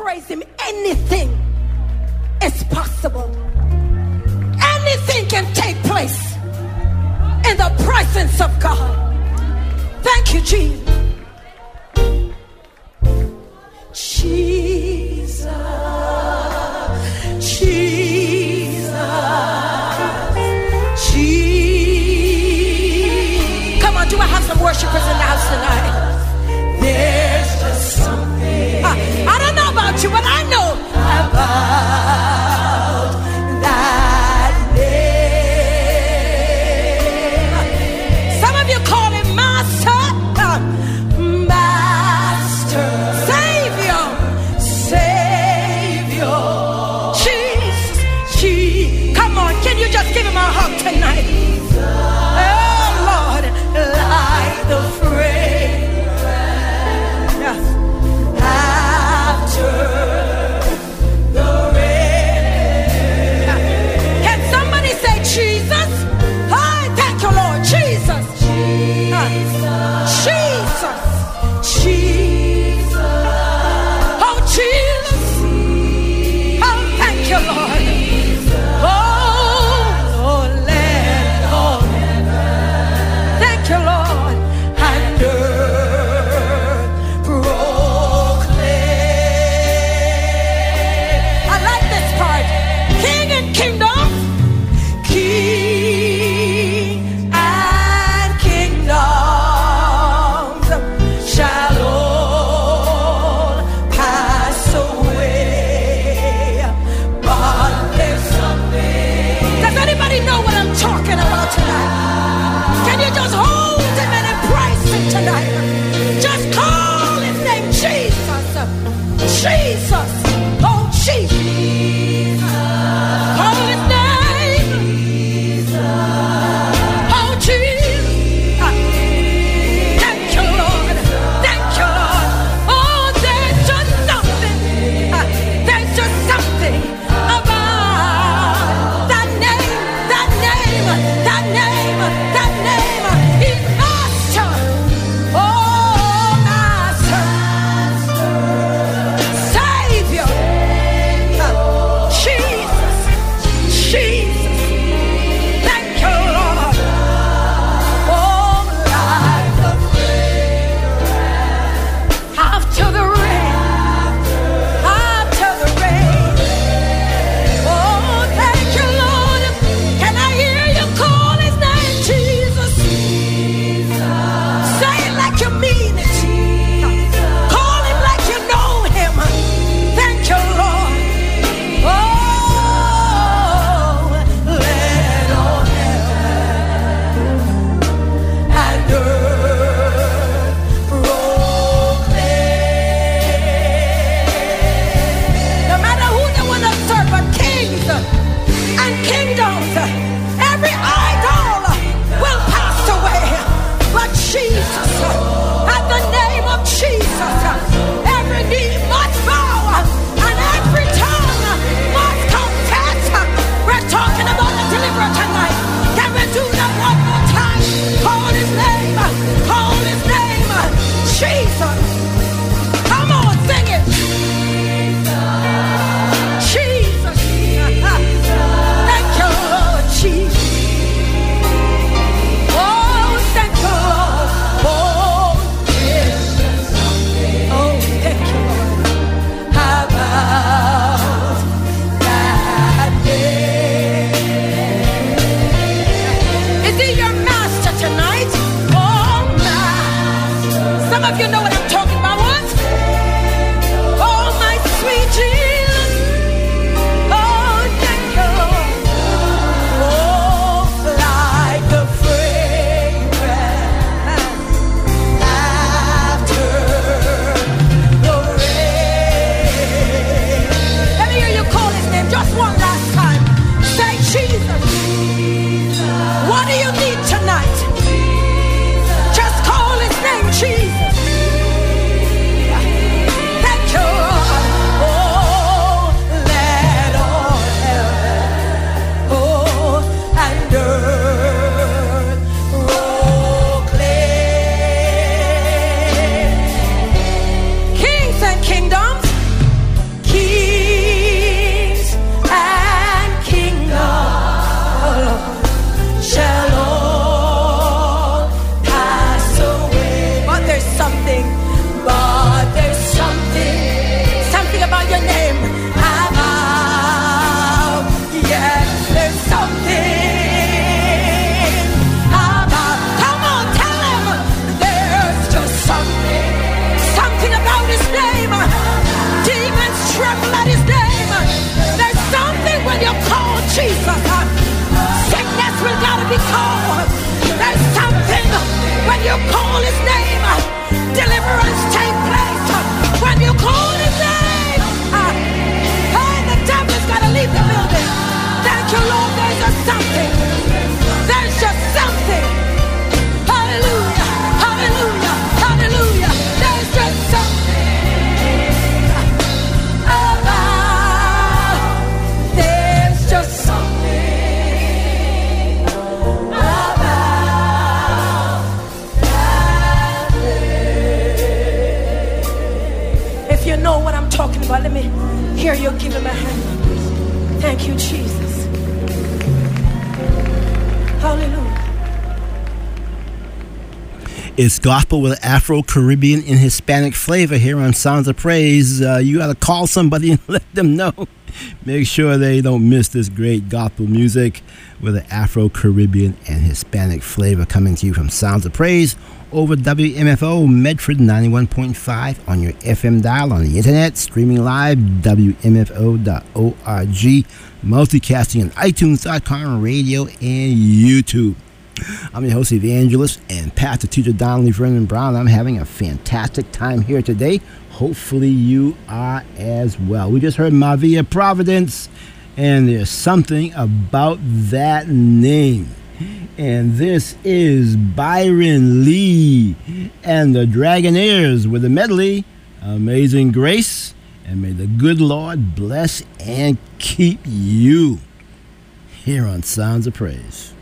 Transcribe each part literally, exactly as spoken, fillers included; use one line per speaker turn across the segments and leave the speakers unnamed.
praise him, anything is possible. Anything can take place in the presence of God. Thank you, Jesus. Jesus, Jesus, Jesus. Come on, do I have some worshipers in the house tonight? There's just something. Uh, I don't know about you, but I know about that name. Some of you call him Master, uh, Master, Savior, Savior, Jesus, Jesus. Come on, can you just give him a hug tonight? Oh Lord, like the fragrance after the rain. Can somebody say Jesus? Hi, thank you, Lord. Jesus, Jesus, Jesus. Oh, Jesus. Oh, thank you, Lord. Oh, Lord, let dare you give him a hand. Thank you, Jesus. Hallelujah.
It's gospel with Afro-Caribbean and Hispanic flavor here on Sounds of Praise. Uh, you got to call somebody and let them know. Make sure they don't miss this great gospel music with an Afro-Caribbean and Hispanic flavor coming to you from Sounds of Praise over W M F O Medford ninety-one point five on your F M dial, on the internet, streaming live, W M F O dot org, multicasting on iTunes dot com, radio, and YouTube. I'm your host, evangelist, and pastor teacher Donnelly Vernon Brown. I'm having a fantastic time here today. Hopefully you are as well. We just heard Maria Providence, and there's something about that name. And this is Byron Lee and the Dragonaires with a medley, Amazing Grace, and may the good Lord bless and keep you here on Sounds of Praise.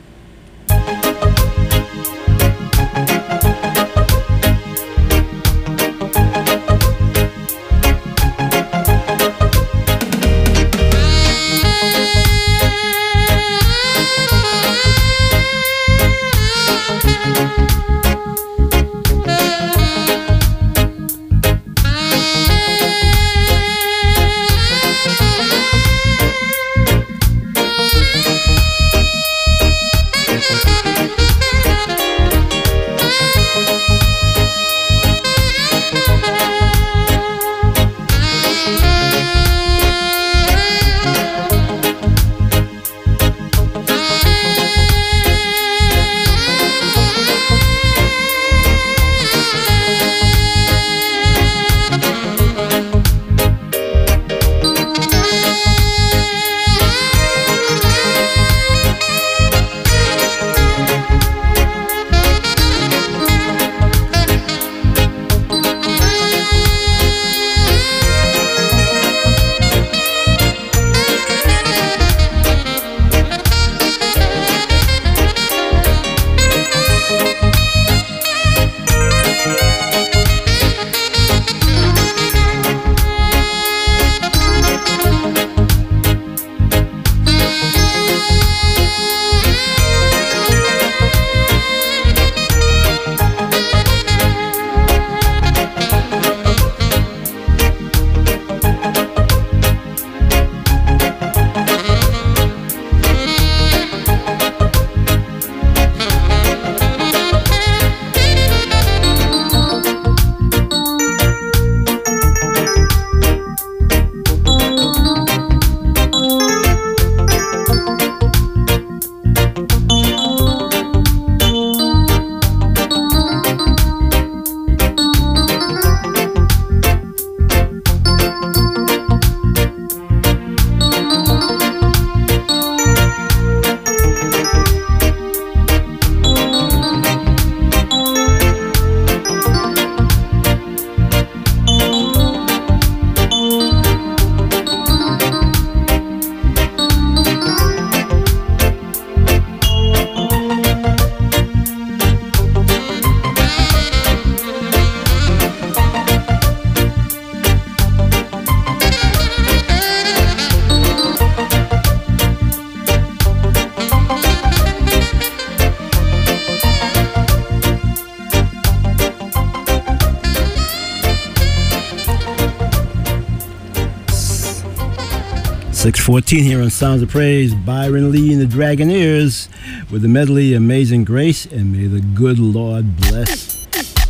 six fourteen here on Sounds of Praise. Byron Lee and the Dragonaires with the medley Amazing Grace, and may the good Lord bless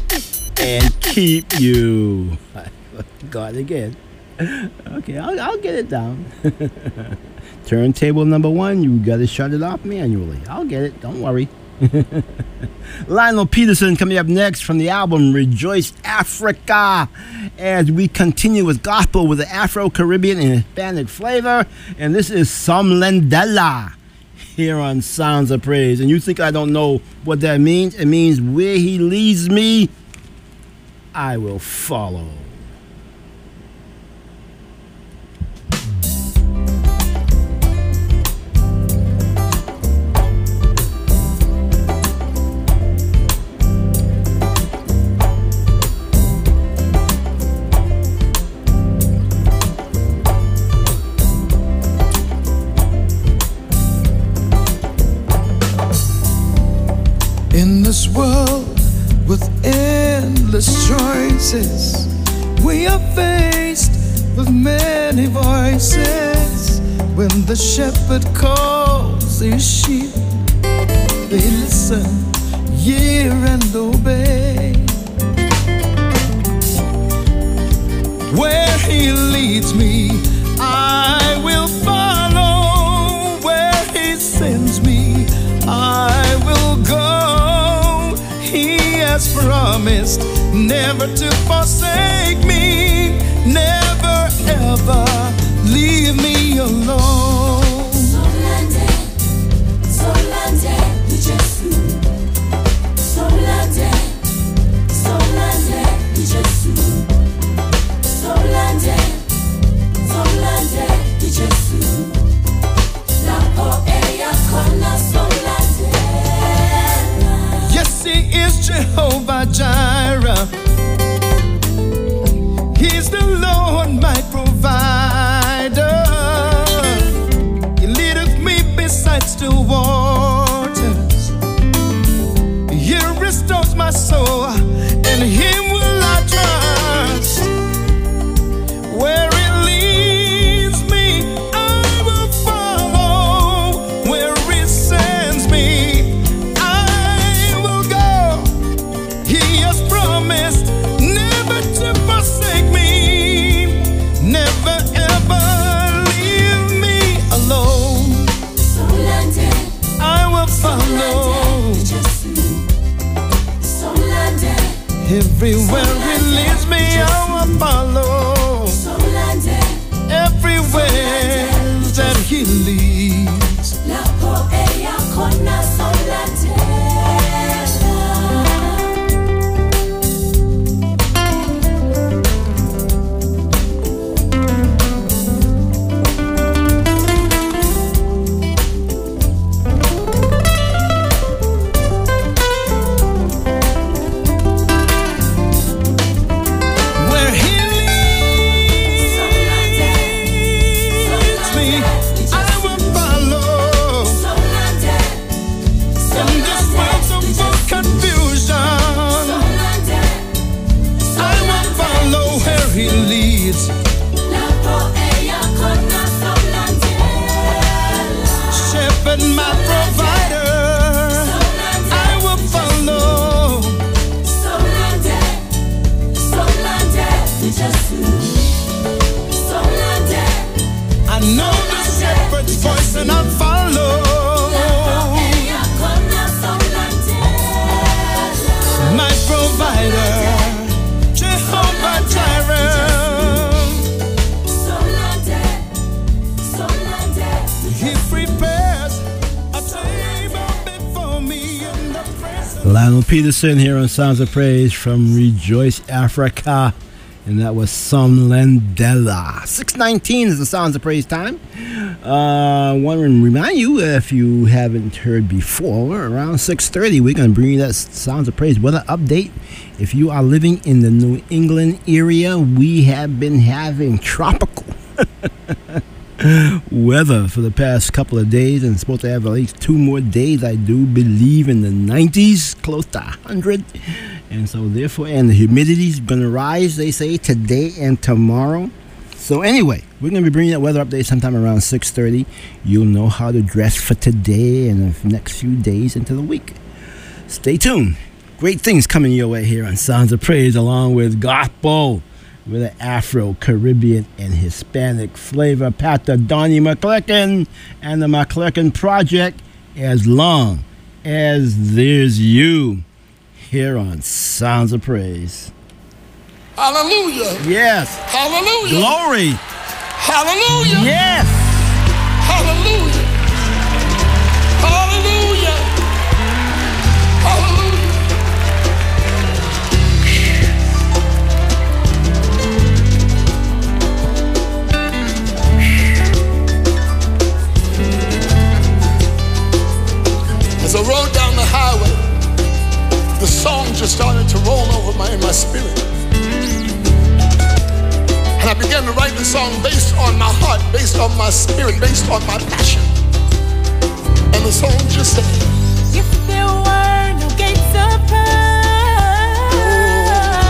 and keep you. God again. Okay, I'll, I'll get it down. Turntable number one, you got to shut it off manually. I'll get it, don't worry. Lionel Peterson coming up next from the album Rejoice Africa, as we continue with gospel with the Afro-Caribbean and Hispanic flavor. And this is Som Lendela here on Sounds of Praise. And you think I don't know what that means? It means where he leads me, I will follow.
endless choices. We are faced with many voices. When the shepherd calls his sheep, they listen, hear and obey. Where he leads me, I will follow. Where he sends me, I will go. He has promised never to forsake me, never ever leave me alone.
Solande, Solande, de Jesus. Solande, Solande, de Jesus. Solande, Solande, de Jesus. La poeia kona Solande.
Yes, he is Jehovah Jireh. He's the Lord my provider. He leadeth me beside still waters. He restores my soul, and him will I trust. Where it leads me, I will follow. Where it sends me, I will go. He has promised never to forsake me, never ever leave me alone.
Solande,
I will follow.
Solande, de Jesus. Solande,
Everywhere he leads me, I will follow.
Solande,
Everywhere that he leads.
la poeia kona Solande.
Where he leads me, I will follow.
Solande,
In this world so full of confusion,
Solande,
I will follow where he leads.
la poeia kona Solande.
Shepherd, my provider, I will follow.
Solande, Solande, de Jesus. Solande,
I know the shepherd's voice and I'll follow.
poeia kona Solande.
My provider, Jehovah Jireh.
Solande, Solande,
He prepares a table before me in the presence.
Lionel Peterson here on Sounds of Praise from Rejoice Africa. And that was Somlandela. six nineteen is the Sounds of Praise time. I uh, want to remind you, if you haven't heard before, around six thirty, we're going to bring you that Sounds of Praise weather update. If you are living in the New England area, we have been having tropical weather for the past couple of days, and it's supposed to have at least two more days, I do believe, in the nineties, close to one hundred. And so therefore, and the humidity's going to rise, they say, today and tomorrow. So anyway, we're going to be bringing that weather update sometime around six thirty. You'll know how to dress for today and the next few days into the week. Stay tuned. Great things coming your way here on Sounds of Praise, along with gospel with an Afro, Caribbean, and Hispanic flavor. Pastor Donnie McClurkin and the McClurkin Project, as long as there's you, here on Sounds of Praise.
Hallelujah.
Yes.
Hallelujah.
Glory.
Hallelujah.
Yes.
Hallelujah. Hallelujah. Hallelujah. As I rode down the highway, the song just started to roll over my, in my spirit. And I began to write the song based on my heart, based on my spirit, based on my passion. And the song just said,
if there were no gates of pearl,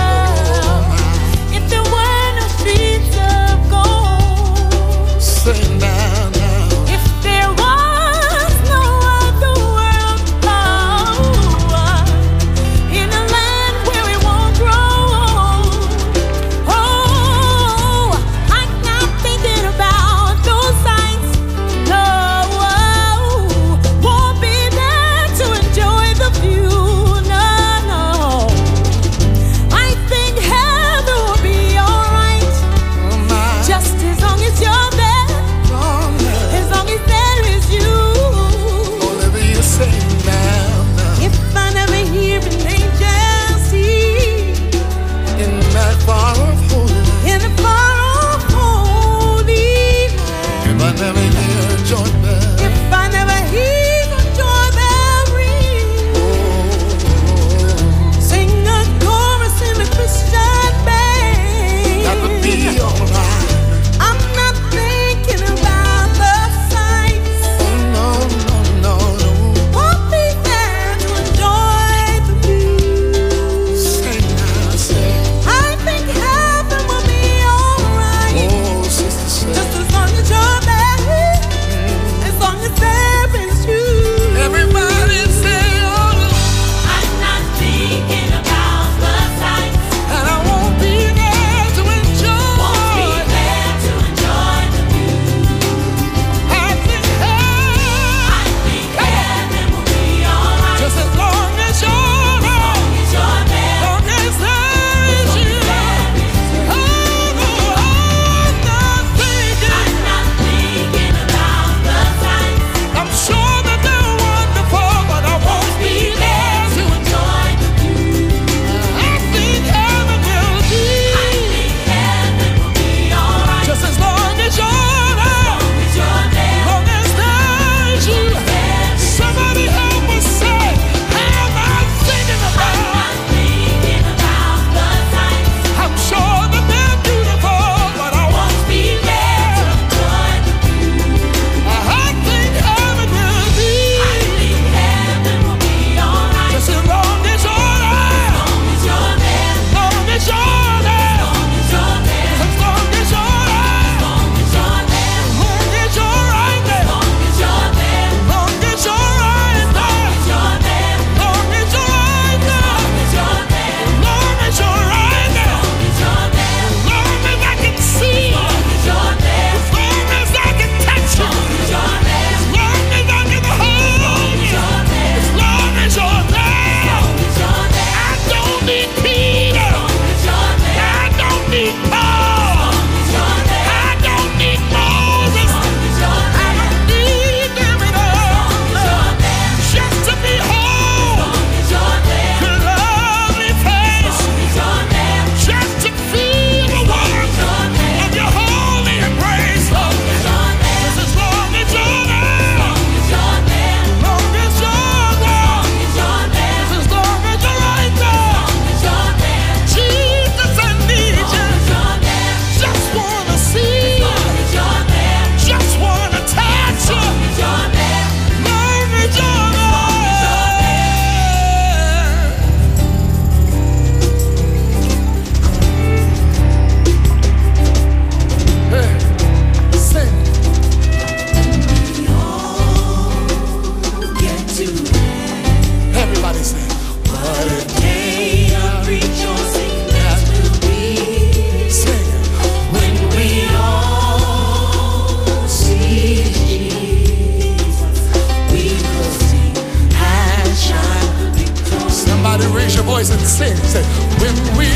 sing. Say, when we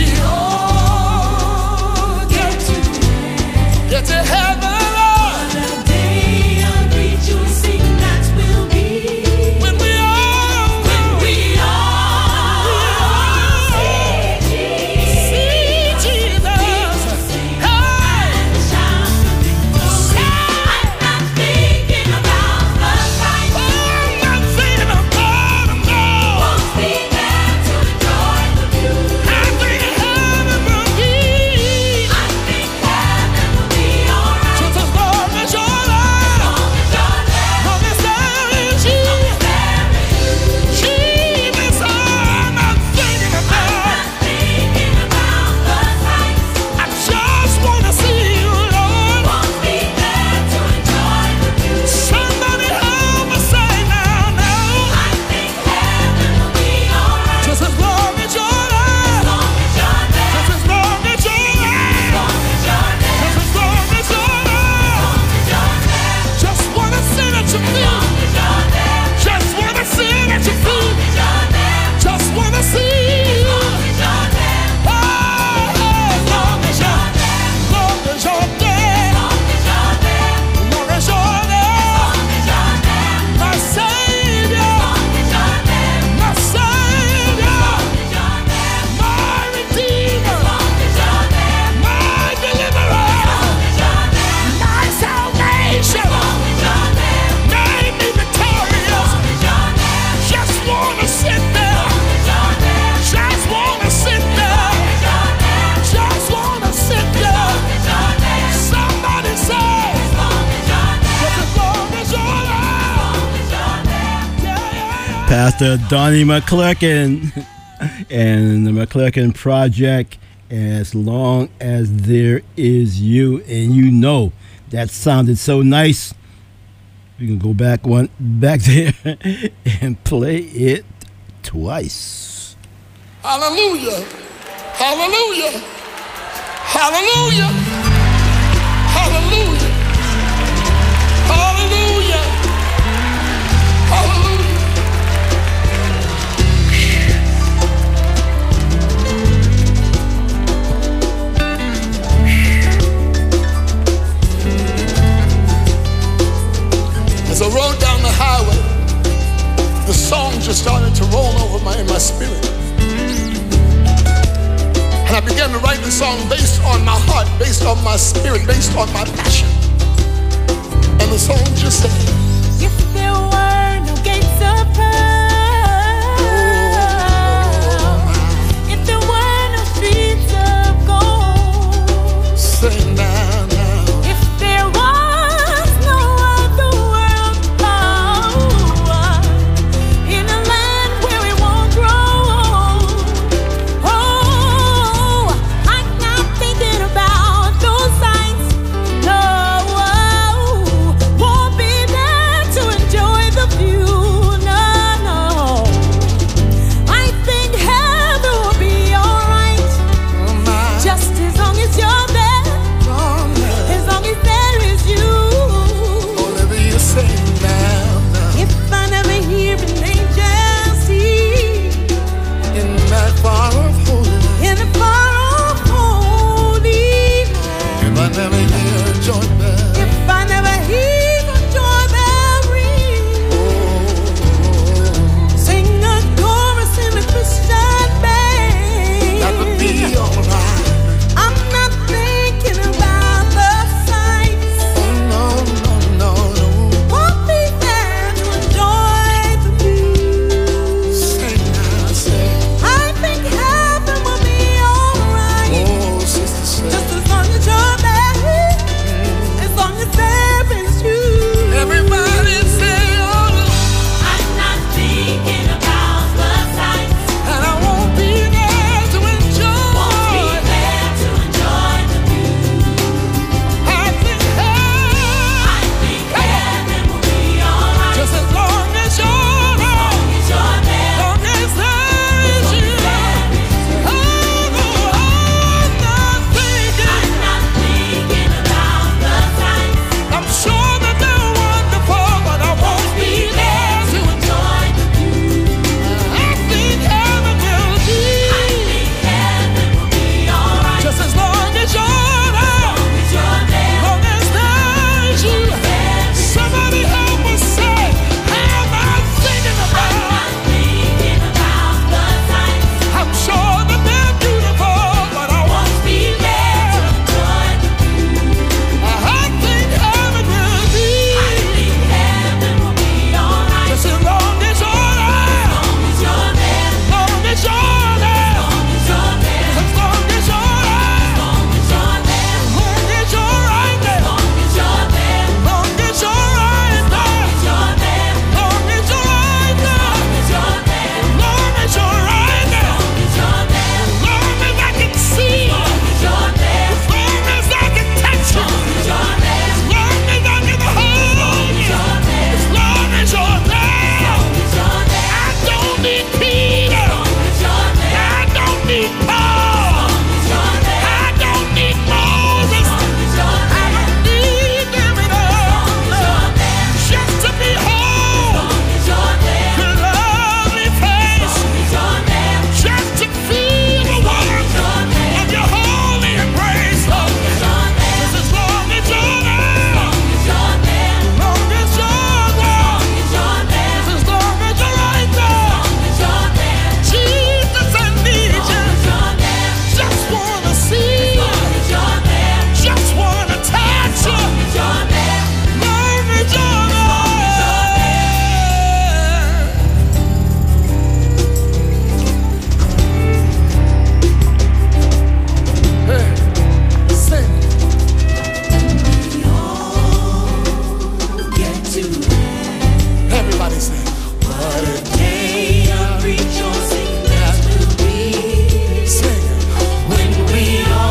all get to get to heaven, Lord,
What a day of rejoicing that will be.
when we all
When we all see
see Jesus, hey,
and shout the victory. I'm not thinking about the fight.
I'm not thinking about him, no.
Won't be there to enjoy the view.
I think heaven will be
I think heaven will be alright.
just as long as you're alive,
Long as you're there,
long as there is you.
there
Jesus, I'm not thinking about.
thinking about the fight.
I just wanna see you, Lord.
Won't be there to enjoy the view.
Somebody help me say now, now.
I think heaven will be alright.
Just as long as you're alive,
Long as you're there,
just as long as you're alive,
long as you're there,
just as long as you're alive.
you're there,
Just wanna sit at your feet.
you're there,
Just wanna sit at your feet.
you're there,
Just wanna see you.
you're there,
Oh, as long as you're, long as you're there,
long as you're there,
long as you're there,
you're there,
my Savior,
you're there,
my Savior,
you're there,
my Redeemer,
you're there,
my Deliverer,
you're there,
my salvation,
you're there,
made me victorious.
you're there,
Just wanna sit there,
you're there,
just wanna sit there, just wanna sit there.
you're there,
Somebody say,
long as you're there,
just as long as you're alive.
you're there.
Yeah, yeah, yeah.
Pastor Donnie McClurkin and the McClurkin Project, as long as there is you. And you know that sounded so nice. We can go back one back there and play it twice.
Hallelujah. Hallelujah. Hallelujah. Hallelujah. Hallelujah. Hallelujah. As I rode down the highway, the song just started to roll over my in my spirit. And I began to write the song based on my heart, based on my spirit, based on my passion. And the song just said,
If there were no gates of pearl, if there were no streets of gold,
say now, now.
if there was no other world, oh, in a land where it won't grow, oh, I'm not thinking about those signs. No, won't be there
Somebody say, what a
Day of rejoicing that will be
sing it.
when we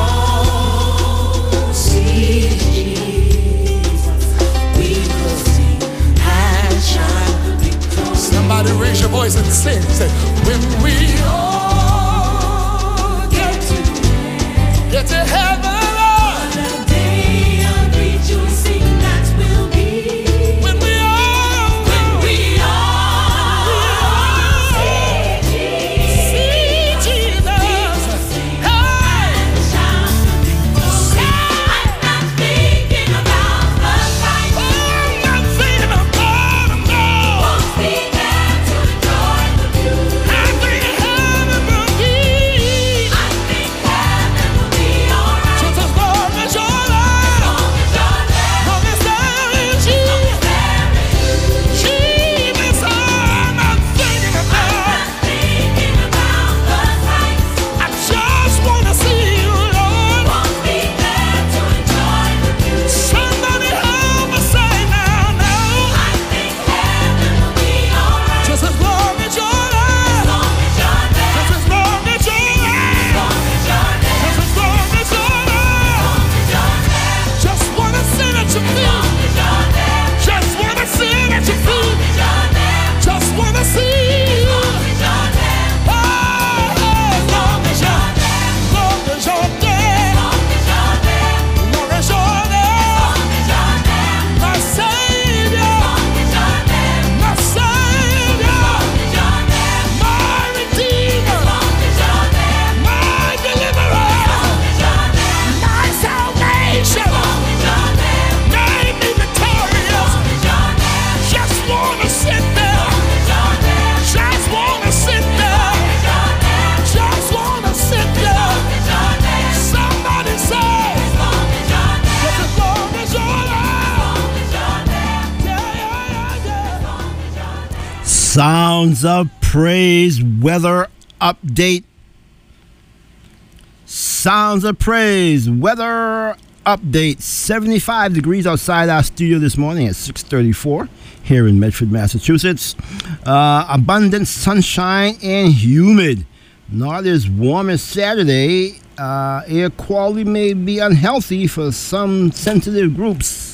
all see Jesus. We will sing and shout victory.
Somebody raise your voice and sing. Say, when we
all get to
get to heaven, Lord,
what a day of rejoicing that will be
when we all
when we all see Jesus.
see Jesus. Hey,
And shout victory. I'm not thinking about the fight.
I'm not thinking about them, no.
Won't be there to enjoy the view.
I think heaven will be
I think heaven will be alright.
just as long as you're alive.
Long as you're there,
Long as there is
long
Jesus.
as there is
Jesus, I'm not thinking
I'm
about.
not thinking about the fight.
I just wanna see you, Lord.
Won't be there to enjoy the view.
Somebody help me say now, now.
I think heaven will be alright.
Just as long as you're alive.
Long as you're there,
Just as long as you're alive.
long as you're there,
Just as long as you're alive.
long as you're there,
Just wanna sit at your feet.
long as you're there,
Just wanna sit at your feet.
long as you're there,
Just wanna see you.
long as you're there,
Oh, as long as you're
there,
long as you're there.
long as you're there,
Long as you're there.
long as you're there,
My Savior.
long as you're there,
My Savior.
long as you're there,
My Redeemer.
long as you're there,
My Deliverer.
long as you're there,
My salvation.
long as you're there,
Made me victorious.
long as you're there,
Just wanna sit there.
long as you're there,
Just wanna sit there.
long as you're there,
Just wanna sit there.
long as you're there,
Somebody say,
long as you're there,
just as long as you're alive.
long as you're there,
Yeah, yeah, yeah, yeah.
long as you're there.
Sounds of Praise weather update. Sounds of Praise weather update. seventy-five degrees outside our studio this morning at six thirty-four here in Medford, Massachusetts. Uh, abundant sunshine and humid. Not as warm as Saturday. Uh, air quality may be unhealthy for some sensitive groups.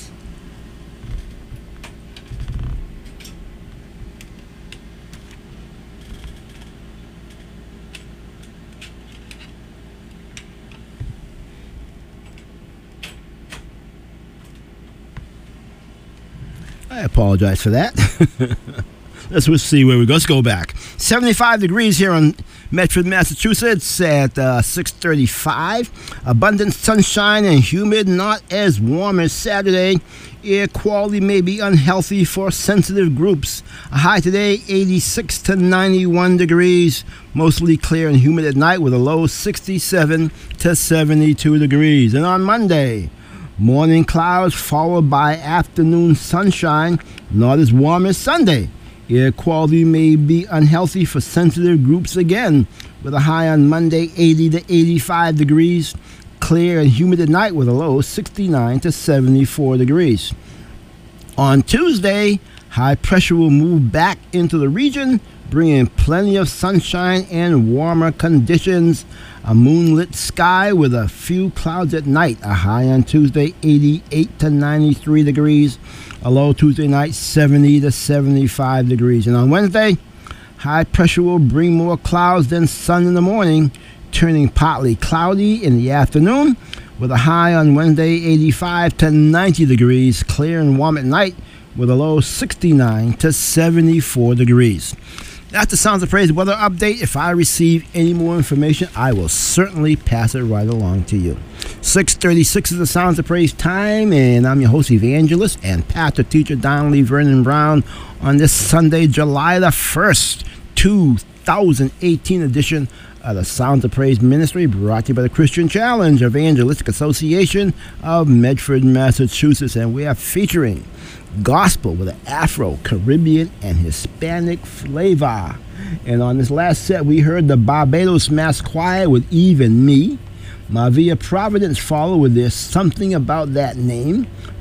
I apologize for that. Let's we'll see where we go. Let's go back. seventy-five degrees here in Medford, Massachusetts at uh, six thirty-five. Abundant sunshine and humid, not as warm as Saturday. Air quality may be unhealthy for sensitive groups. A high today, eighty-six to ninety-one degrees. Mostly clear and humid at night with a low sixty-seven to seventy-two degrees. And on Monday, morning clouds followed by afternoon sunshine, not as warm as Sunday. Air quality may be unhealthy for sensitive groups again, with a high on Monday eighty to eighty-five degrees. Clear and humid at night with a low sixty-nine to seventy-four degrees. On Tuesday, high pressure will move back into the region, bringing plenty of sunshine and warmer conditions. A moonlit sky with a few clouds at night. A high on Tuesday, eighty-eight to ninety-three degrees. A low Tuesday night, seventy to seventy-five degrees. And on Wednesday, high pressure will bring more clouds than sun in the morning, turning partly cloudy in the afternoon, with a high on Wednesday, eighty-five to ninety degrees. Clear and warm at night, with a low sixty-nine to seventy-four degrees. That's the Sounds of Praise weather update. If I receive any more information, I will certainly pass it right along to you. six thirty-six is the Sounds of Praise time, and I'm your host, evangelist, and pastor teacher Donnelly Vernon Brown on this Sunday, July the first, two thousand eighteen edition of the Sounds of Praise Ministry, brought to you by the Christian Challenge Evangelistic Association of Medford, Massachusetts, and we are featuring gospel with an Afro, Caribbean, and Hispanic flavor. And on this last set, we heard the Barbados Mass Choir with Eve and Me. Mavia Providence followed with There's Something About That Name.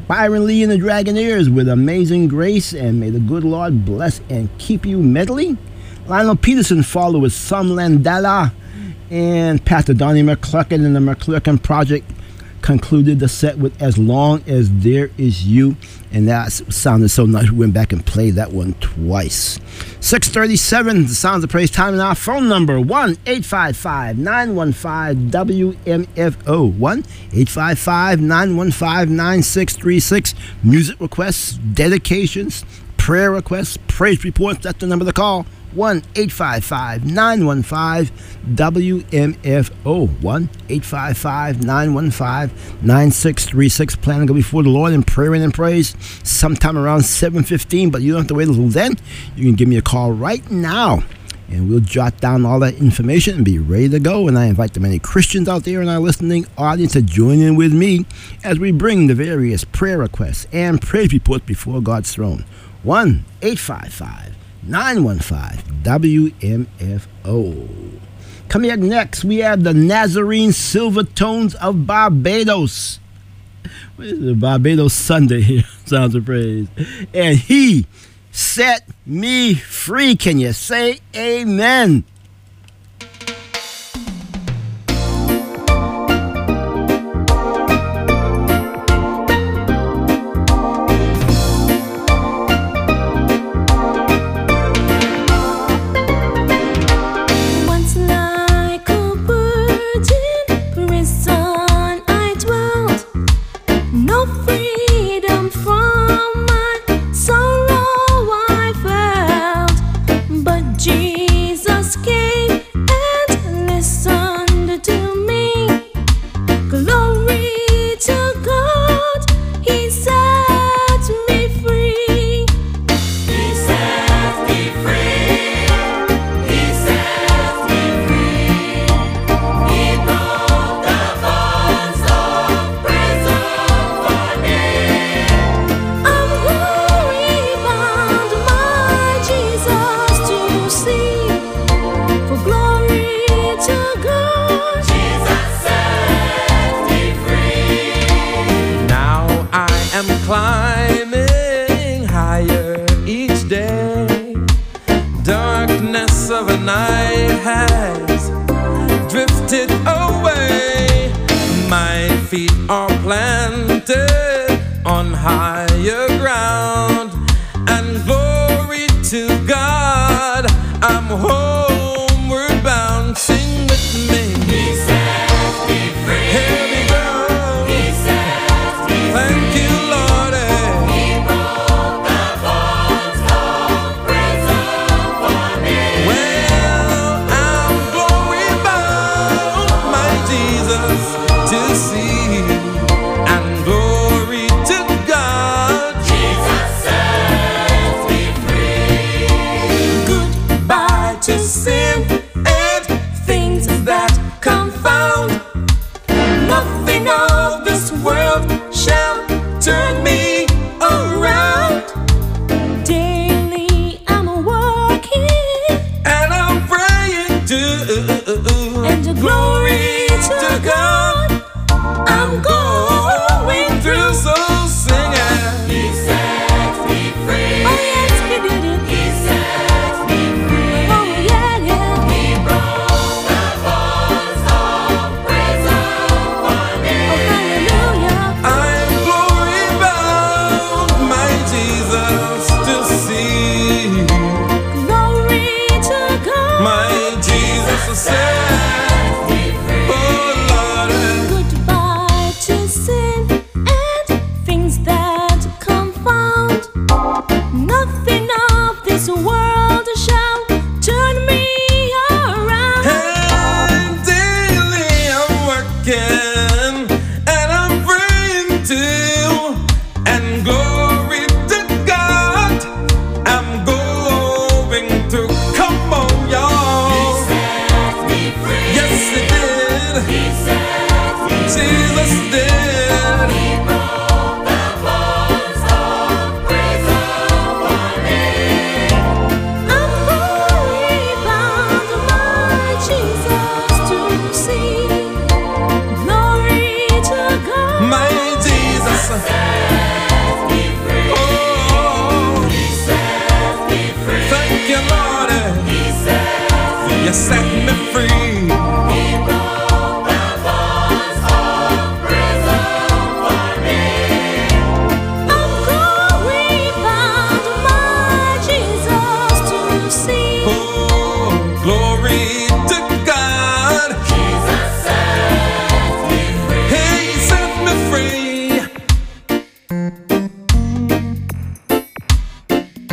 Byron Lee and the Dragoneers with Amazing Grace and May the Good Lord Bless and Keep You Medley. Lionel Peterson followed with Some Landala, and Pastor Donnie McClurkin and the McClurkin Project concluded the set with As Long As There Is You, and that sounded so nice. We went back and played that one twice. six thirty-seven, the Sounds of Praise time, and our phone number, one eight five five, nine one five, W M F O, one eight five five, nine one five, nine six three six. Music requests, dedications, prayer requests, praise reports, that's the number to call. one eight five five, nine one five, W M F O. one eight five five, nine one five, nine six three six. Plan to go before the Lord in prayer and in praise sometime around seven fifteen, but you don't have to wait until then. You can give me a call right now, and we'll jot down all that information and be ready to go. And I invite the many Christians out there in our listening audience to join in with me as we bring the various prayer requests and praise reports before God's throne. one eight five five, nine one five, W M F O. Coming up next, we have the Nazarene Silver Tones of Barbados. What is it? Barbados Sunday here, Sounds of Praise. And He Set Me Free. Can you say amen?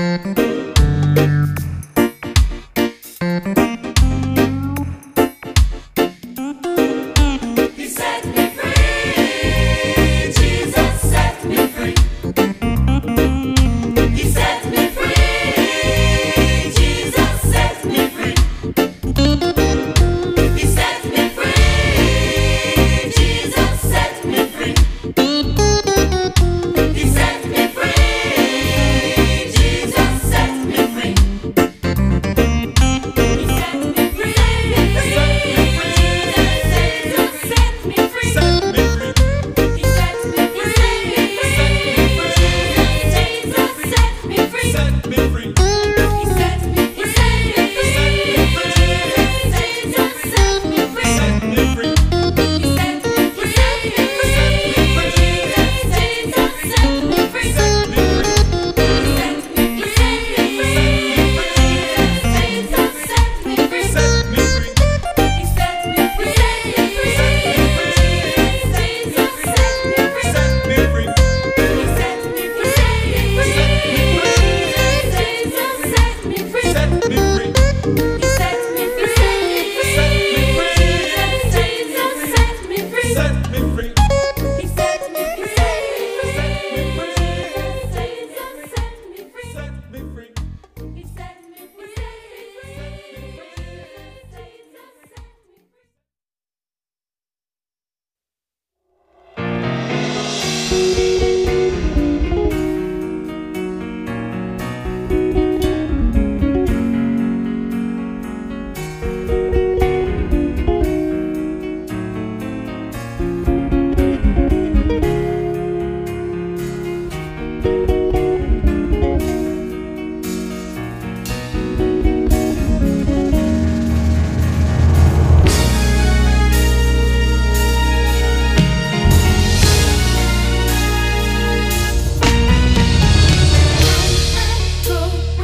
Go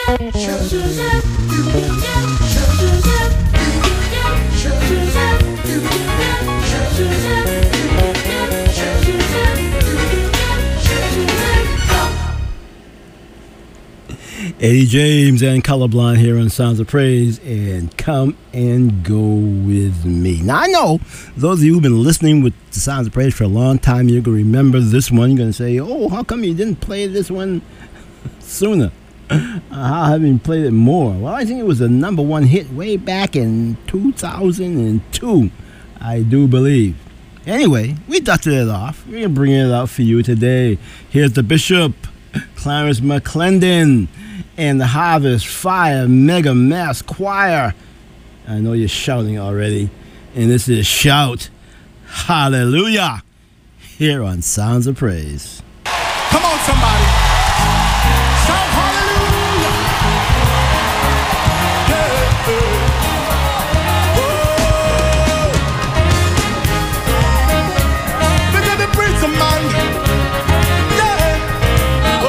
Eddie James and Colorblind here on Sounds of Praise, and Come and Go With Me. Now, I know those of you who've been listening with the Sounds of Praise for a long time, you're going to remember this one. You're going to say, oh, how come you didn't play this one sooner? Uh, how haven't you played it more? Well, I think it was a number one hit way back in two thousand two, I do believe. Anyway, we dusted it off. We're bringing it out for you today. Here's the Bishop, Clarence McClendon, and the Harvest Fire Mega Mass Choir. I know you're shouting already. And this is Shout Hallelujah here on Sounds of Praise.
Come on, somebody. Shout hallelujah. Yeah, yeah. Oh. Look at the preacher man. Yeah.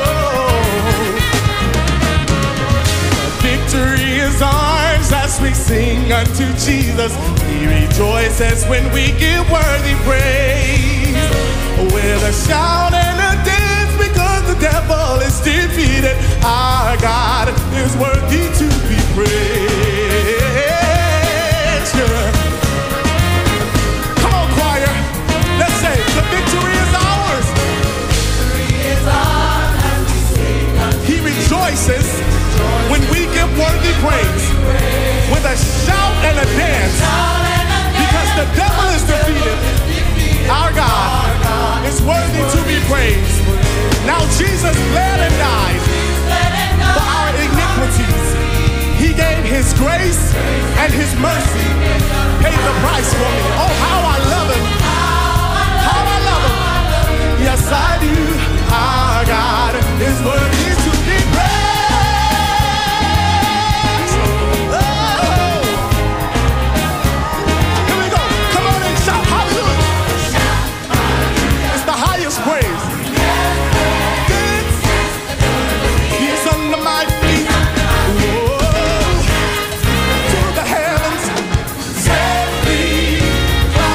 Oh. Victory is ours as we sing unto Jesus. He rejoices when we give worthy praise. With a shout and a dance, because the devil is defeated. Our God is worthy to be praised. Yeah. Come on, choir. Let's say the victory is ours. Victory is ours as we sing unto He rejoices when we give worthy praise. With a shout and a dance, because the devil is defeated. Our God is worthy to be praised. Now Jesus bled and died for our iniquities. He gave His grace and His mercy, paid the price for me. Oh, how I love Him. How I love Him. Yes, I do. Our God is worthy to be praised. Oh. Here we go. Come on and shout hallelujah. It's the highest praise. He's under my feet. Whoa. To the heavens. Set me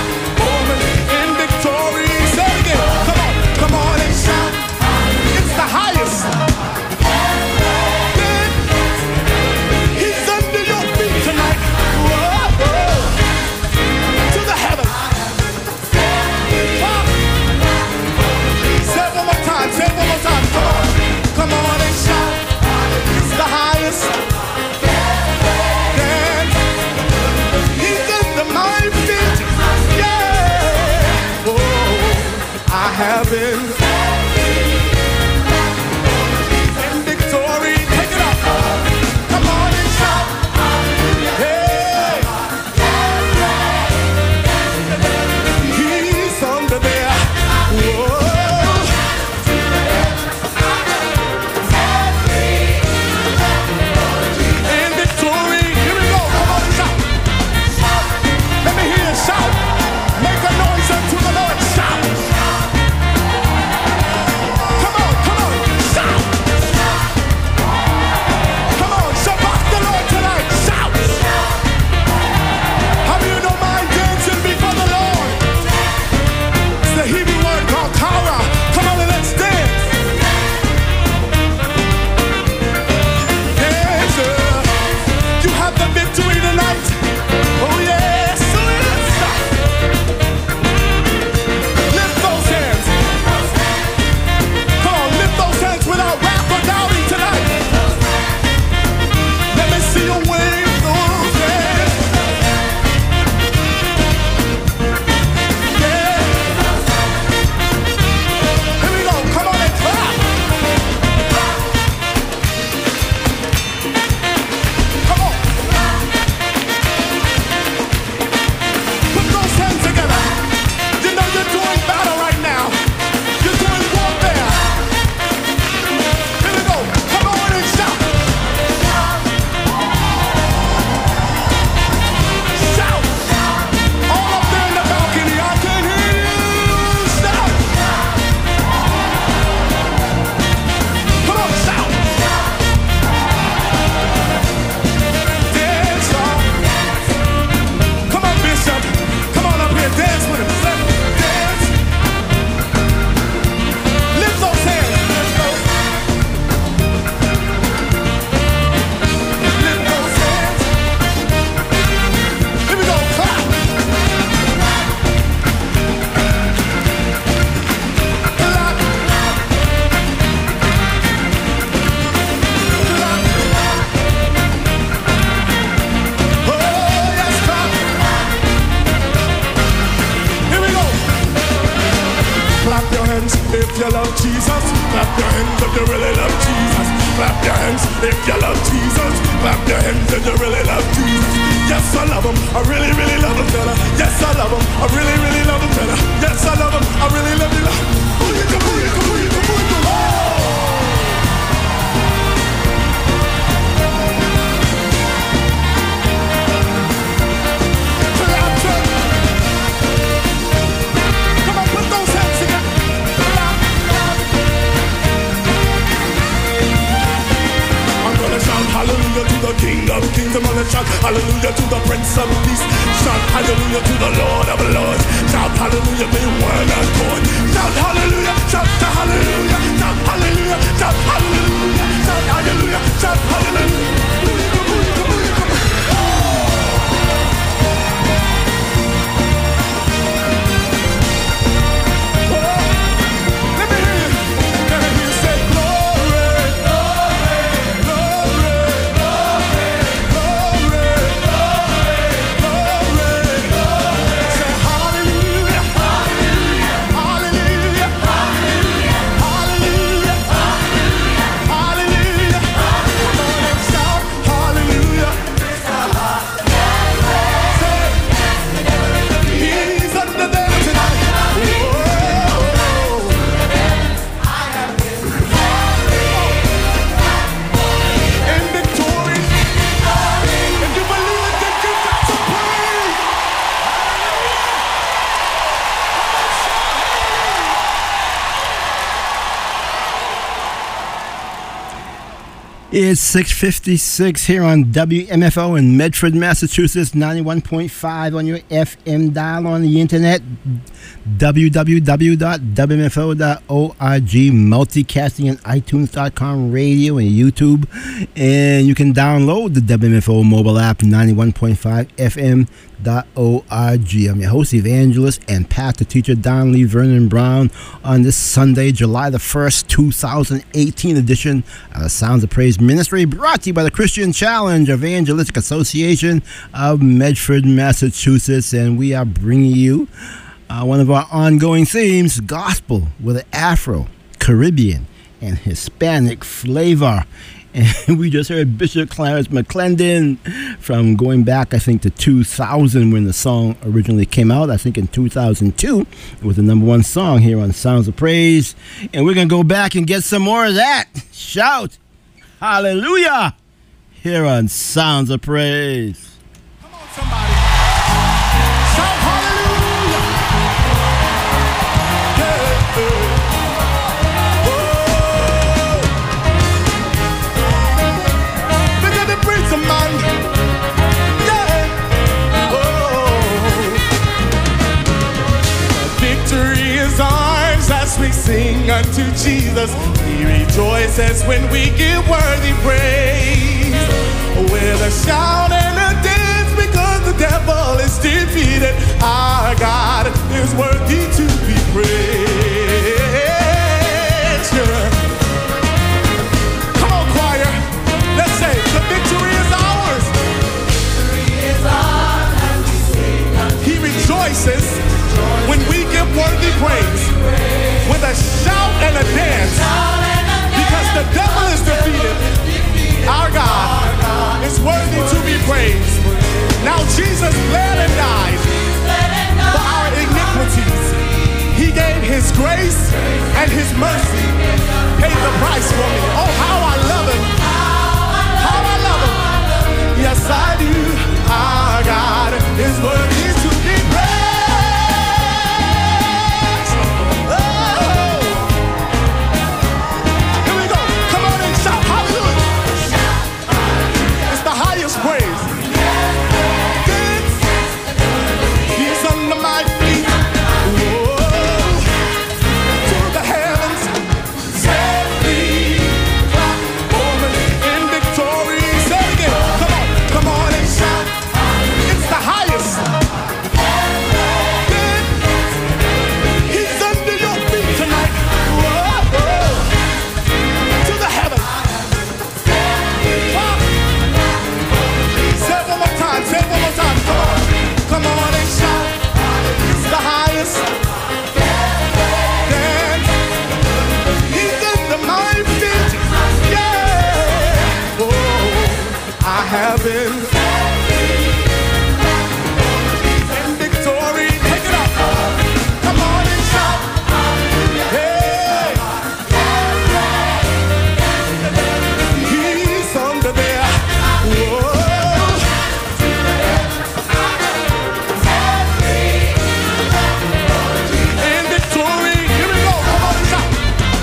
him. I really, really love him. Tell her, yes, I love him. I really, really love him. Tell her, yes, I love him. I really love him. Booyaka, booyaka, booyaka, booyaka. Come on, put those hands together. I'm gonna shout hallelujah to the King of Kings. I'm gonna shout hallelujah to the Prince of Peace. Shout hallelujah to the Lord of Lords. Shout hallelujah to one accord. Shout hallelujah, shout hallelujah, shout hallelujah, shout hallelujah, shout hallelujah, shout hallelujah. Let me hear you. Let me hear you say glory, glory, glory, glory, glory, glory, glory. Say hallelujah, hallelujah, hallelujah, hallelujah, hallelujah. Come on and shout hallelujah. He's under there tonight. Whoa. In victory. If you believe it, then give God some praise.
It's six fifty-six here on W M F O in Medford, Massachusetts, ninety-one point five on your F M dial, on the internet, w w w dot w m f o dot org, multicasting and iTunes dot com, radio and YouTube. And you can download the W M F O mobile app, ninety-one point five F M dot org. I'm your host, evangelist, and pastor teacher Don Lee Vernon Brown on this Sunday, July the first, two thousand eighteen edition of the Sounds of Praise Ministry, brought to you by the Christian Challenge Evangelistic Association of Medford, Massachusetts. And we are bringing you uh, one of our ongoing themes, gospel with an Afro, Caribbean, and Hispanic flavor. And we just heard Bishop Clarence McClendon from going back, I think, to two thousand when the song originally came out. I think in two thousand two, it was the number one song here on Sounds of Praise. And we're going to go back and get some more of that. Shout hallelujah here on Sounds of Praise.
Come on, somebody. Shout hallelujah. Yeah, yeah. We sing unto Jesus. He rejoices when we give worthy praise. With a shout and a dance, because the devil is defeated. Our God is worthy to be praised. Yeah. Come on, choir. Let's say the victory is ours. Victory is ours as we sing unto He rejoices when we give worthy praise. With a shout and a dance, because the devil is defeated. Our God is worthy to be praised. Now Jesus bled and died for our iniquities. He gave His grace and His mercy.